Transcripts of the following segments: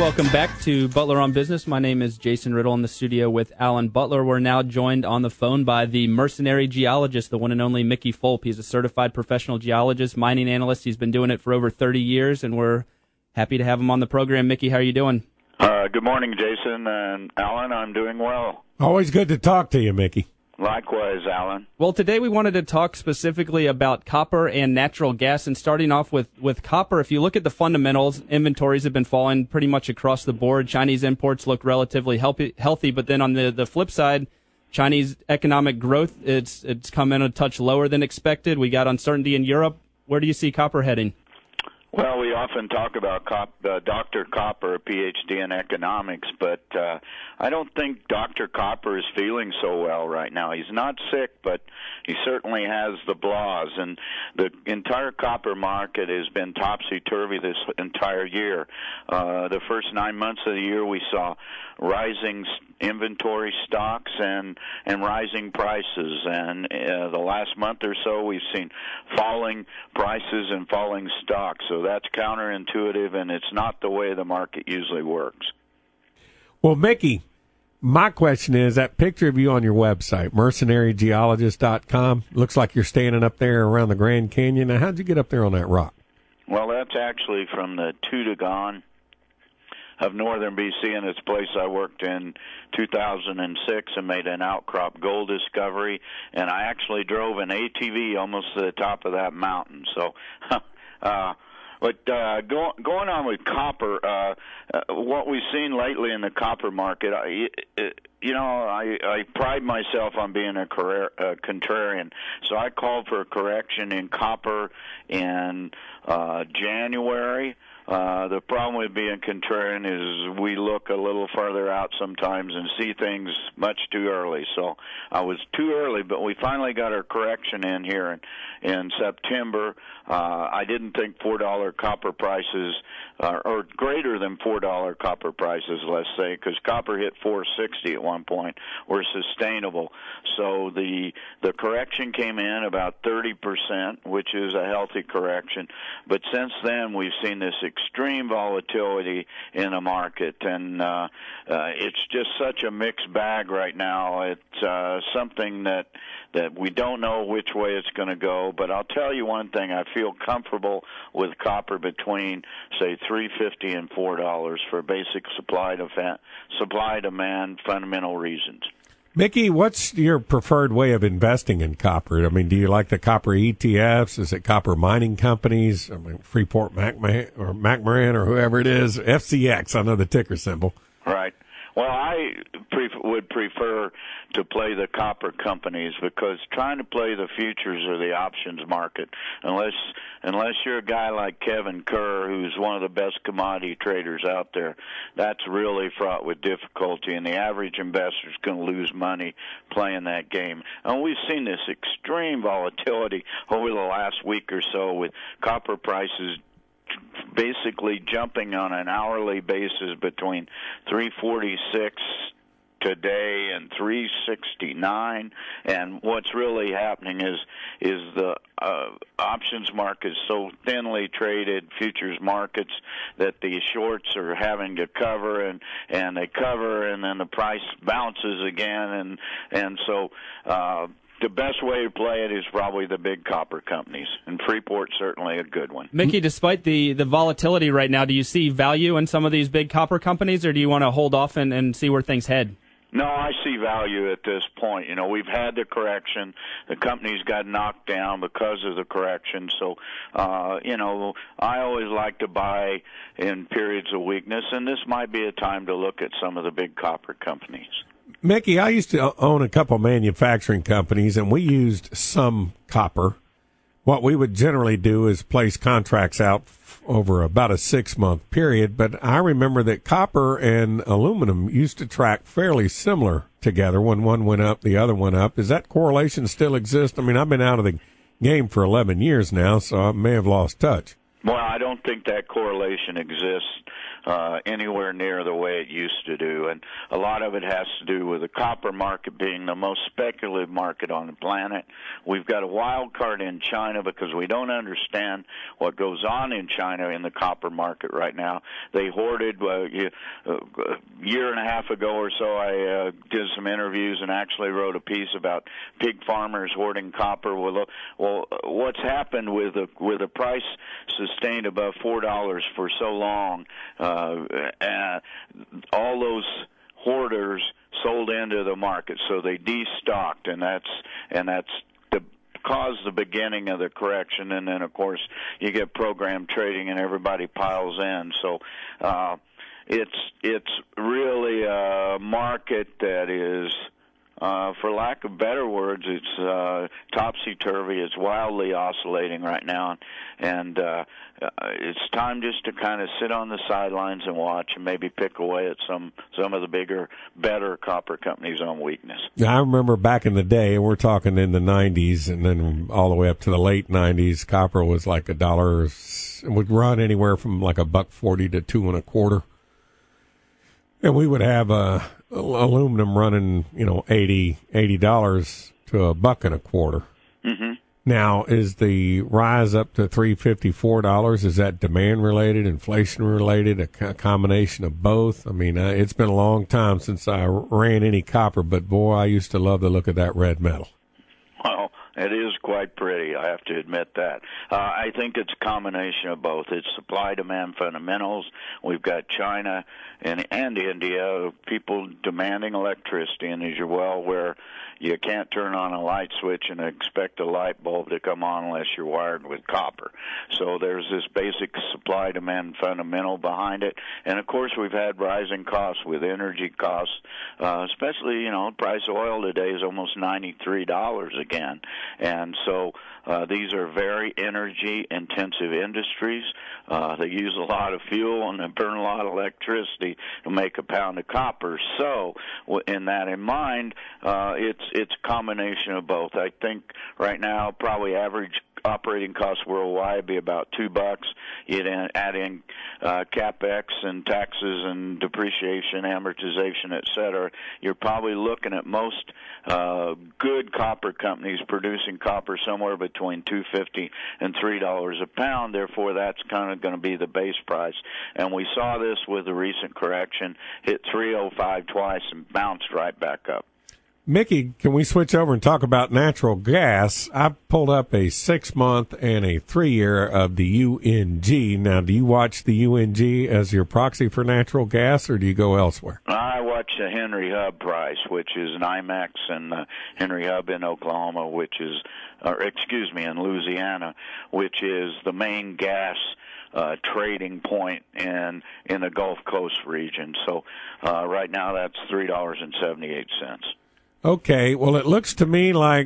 Welcome back to Butler on Business. My name is Jason Riddle in the studio with Alan Butler. We're now joined on the phone by the mercenary geologist, the one and only Mickey Fulp. He's a certified professional geologist, mining analyst. He's been doing it for over 30 years, and we're happy to have him on the program. Mickey, how are you doing? Good morning, Jason and Alan. I'm doing well. Always good to talk to you, Mickey. Likewise, Alan. Well, today we wanted to talk specifically about copper and natural gas. And starting off with copper, if you look at the fundamentals, inventories have been falling pretty much across the board. Chinese imports look relatively healthy, but then on the flip side, Chinese economic growth, it's come in a touch lower than expected. We got uncertainty in Europe. Where do you see copper heading? Well, we often talk about Dr. Copper, a PhD in economics, but I don't think Dr. Copper is feeling so well right now. He's not sick, but he certainly has the blahs, and the entire copper market has been topsy-turvy this entire year. The first 9 months of the year, we saw rising inventory stocks and rising prices, and the last month or so we've seen falling prices and falling stocks. So that's counterintuitive, and it's not the way the market usually works. Well, Mickey, my question is, that picture of you on your website, mercenarygeologist.com, looks like you're standing up there around the Grand Canyon. Now, how'd you get up there on that rock? Well, that's actually from the Tutagon of northern BC, and it's a place I worked in 2006 and made an outcrop gold discovery, and I actually drove an ATV almost to the top of that mountain. So, but going on with copper, what we've seen lately in the copper market, I pride myself on being a contrarian. So I called for a correction in copper in January. The problem with being contrarian is we look a little farther out sometimes and see things much too early. So I was too early, but we finally got our correction in here in September. I didn't think $4 copper prices, or greater than $4 copper prices, let's say, because copper hit $4.60 at one point, were sustainable. So the correction came in about 30%, which is a healthy correction. But since then, we've seen this extreme volatility in the market, and it's just such a mixed bag right now. It's something that we don't know which way it's going to go. But I'll tell you one thing: I feel comfortable with copper between, say, $3.50 and $4 for basic supply-demand fundamental reasons. Mickey, what's your preferred way of investing in copper? I mean, do you like the copper ETFs? Is it copper mining companies? I mean, Freeport McMoran or whoever it is, FCX, I know the ticker symbol. Right. Well, I would prefer to play the copper companies, because trying to play the futures or the options market, unless you're a guy like Kevin Kerr, who's one of the best commodity traders out there, that's really fraught with difficulty, and the average investor is going to lose money playing that game. And we've seen this extreme volatility over the last week or so, with copper prices basically jumping on an hourly basis between 346 today and 369, and what's really happening is the options market is so thinly traded, futures markets, that the shorts are having to cover, and they cover, and then the price bounces again, and so the best way to play it is probably the big copper companies, and Freeport's certainly a good one. Mickey, despite the volatility right now, do you see value in some of these big copper companies, or do you want to hold off and see where things head? No, I see value at this point. You know, we've had the correction. The companies got knocked down because of the correction. So, I always like to buy in periods of weakness, and this might be a time to look at some of the big copper companies. Mickey, I used to own a couple manufacturing companies, and we used some copper. What we would generally do is place contracts out over about a 6-month period, but I remember that copper and aluminum used to track fairly similar together. When one went up, the other went up. Does that correlation still exist? I mean, I've been out of the game for 11 years now, so I may have lost touch. Well, I don't think that correlation exists anywhere near the way it used to do. And a lot of it has to do with the copper market being the most speculative market on the planet. We've got a wild card in China because we don't understand what goes on in China in the copper market right now. They hoarded a year and a half ago or so. I did some interviews and actually wrote a piece about pig farmers hoarding copper. Well, what's happened with the price sustained above $4 for so long? All those hoarders sold into the market, so they destocked, and that's caused the beginning of the correction. And then, of course, you get program trading, and everybody piles in. So it's really a market that is, for lack of better words, it's topsy-turvy. It's wildly oscillating right now, and it's time just to kind of sit on the sidelines and watch and maybe pick away at some of the bigger, better copper companies on weakness. I remember back in the day, and we're talking in the 90s and then all the way up to the late 90s, copper was like $1. It would run anywhere from like $1.40 to $2.25. And we would have aluminum running, $80 to $1.25. Mm-hmm. Now, is the rise up to $3.54? Is that demand related, inflation related, a combination of both? I mean, it's been a long time since I ran any copper, but boy, I used to love the look of that red metal. Well, it is quite pretty, I have to admit that. I think it's a combination of both. It's supply-demand fundamentals. We've got China and India, people demanding electricity, and as you're well aware, you can't turn on a light switch and expect a light bulb to come on unless you're wired with copper. So there's this basic supply-demand fundamental behind it. And, of course, we've had rising costs with energy costs, especially, the price of oil today is almost $93 again. And so these are very energy-intensive industries. They use a lot of fuel and they burn a lot of electricity to make a pound of copper. So, in that in mind, it's a combination of both. I think right now probably average operating costs worldwide would be about $2. You'd add in capex and taxes and depreciation, amortization, et cetera. You're probably looking at most good copper companies producing copper somewhere between $2.50 and $3 a pound. Therefore, that's kind of going to be the base price. And we saw this with the recent correction, hit 305 twice and bounced right back up. Mickey, can we switch over and talk about natural gas? I pulled up a 6-month and a 3-year of the UNG. Now, do you watch the UNG as your proxy for natural gas, or do you go elsewhere? I watch the Henry Hub price, which is NYMEX, and Henry Hub in Oklahoma, in Louisiana, which is the main gas trading point in the Gulf Coast region. So right now that's $3.78. Okay, well, it looks to me like,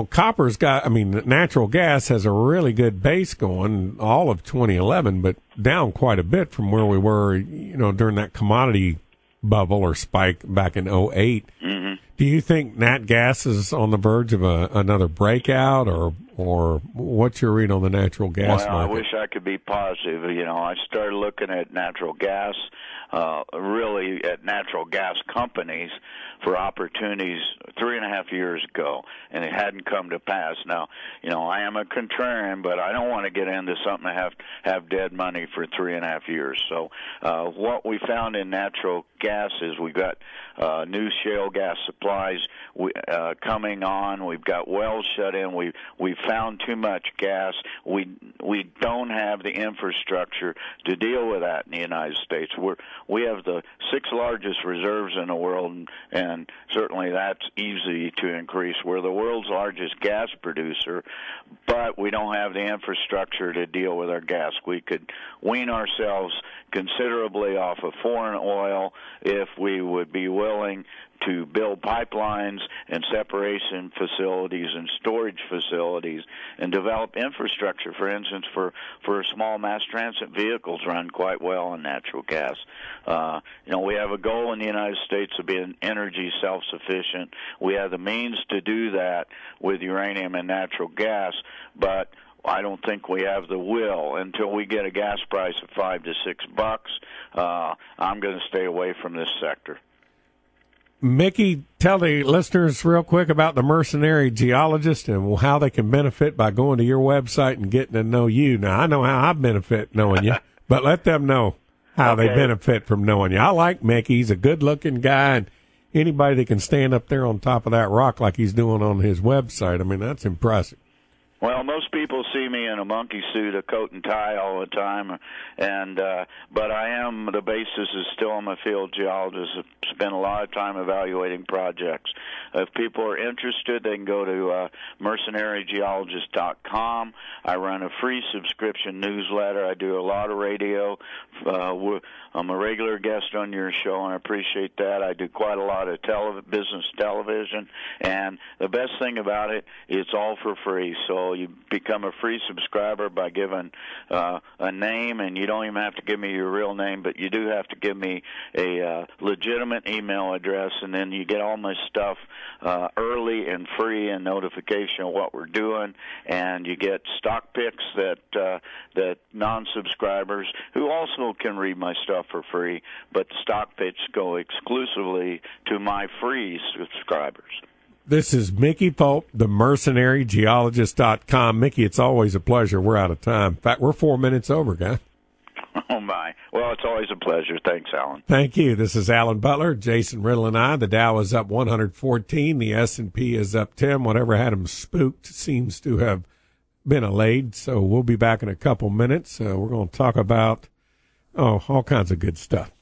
natural gas has a really good base going all of 2011, but down quite a bit from where we were, during that commodity bubble or spike back in 2008. Mm-hmm. Do you think nat gas is on the verge of another breakout, or what's your read on the natural gas market? I wish I could be positive. I started looking at natural gas, really at natural gas companies for opportunities 3.5 years ago, and it hadn't come to pass. Now, I am a contrarian, but I don't want to get into something and have dead money for 3.5 years. So what we found in natural gas is we've got new shale gas supplies coming on. We've got wells shut in. We've found too much gas. We don't have the infrastructure to deal with that in the United States. We have the 6th largest reserves in the world, and certainly that's easy to increase. We're the world's largest gas producer, but we don't have the infrastructure to deal with our gas. We could wean ourselves considerably off of foreign oil if we would be willing to build pipelines and separation facilities and storage facilities and develop infrastructure. For instance, for small mass transit vehicles run quite well on natural gas. We have a goal in the United States of being energy self-sufficient. We have the means to do that with uranium and natural gas, but I don't think we have the will. Until we get a gas price of $5 to $6, I'm going to stay away from this sector. Mickey, tell the listeners real quick about the Mercenary Geologist and how they can benefit by going to your website and getting to know you. Now, I know how I benefit knowing you, but let them know how they benefit from knowing you. I like Mickey. He's a good-looking guy, and anybody that can stand up there on top of that rock like he's doing on his website, I mean, that's impressive. Well, most people see me in a monkey suit, a coat and tie all the time, and but the basis is still I'm a field geologist. I've spent a lot of time evaluating projects. If people are interested, they can go to mercenarygeologist.com. I run a free subscription newsletter. I do a lot of radio. I'm a regular guest on your show, and I appreciate that. I do quite a lot of business television, and the best thing about it, it's all for free. So you become a free subscriber by giving a name, and you don't even have to give me your real name, but you do have to give me a legitimate email address, and then you get all my stuff early and free and notification of what we're doing, and you get stock picks that non-subscribers who also can read my stuff for free, but the stock picks go exclusively to my free subscribers. This is Mickey Pope, the mercenarygeologist.com. Mickey, it's always a pleasure. We're out of time. In fact, we're 4 minutes over, guy. Oh, my. Well, it's always a pleasure. Thanks, Alan. Thank you. This is Alan Butler, Jason Riddle, and I. The Dow is up 114. The S&P is up 10. Whatever had them spooked seems to have been allayed. So we'll be back in a couple minutes. We're going to talk about all kinds of good stuff.